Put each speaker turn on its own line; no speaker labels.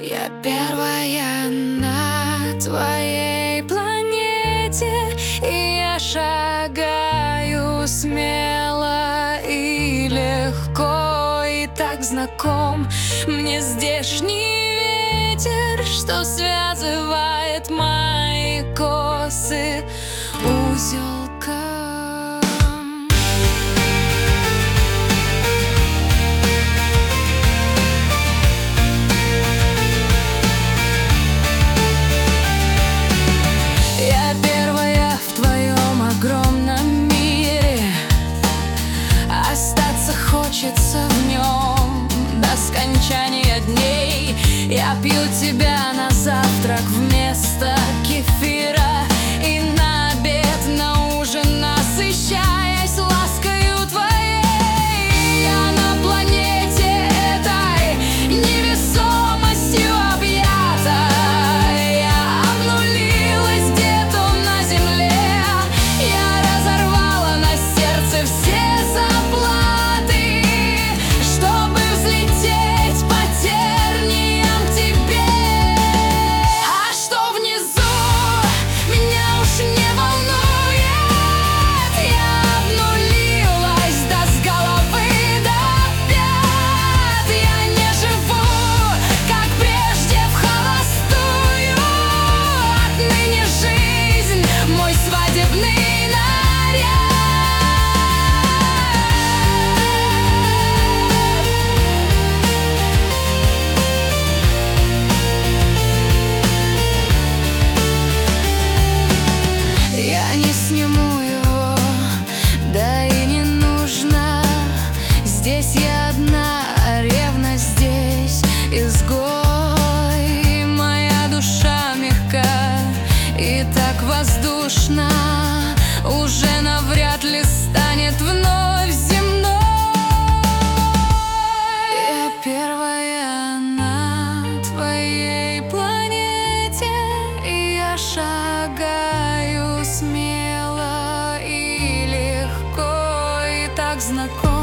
Я первая на твоей планете, и я шагаю смело и легко, и так знаком мне здешний ветер, что связывает мои косы узелком. Хочется в нем до скончания дней. Я пью тебя на завтрак вместо кефира, и на обед, на ужин, насыщаясь ласкою твоей. Я на планете этой невесомостью объята. Я обнулилась где-то на земле. Я разорвала на сердце все заплаты, сниму его, да и не нужно. Здесь я одна, а ревность здесь изгой. Моя душа мягка и так воздушна, уже навряд ли станет вновь земной. Я первая на твоей планете, и я шагаю смело и легко, и так знаком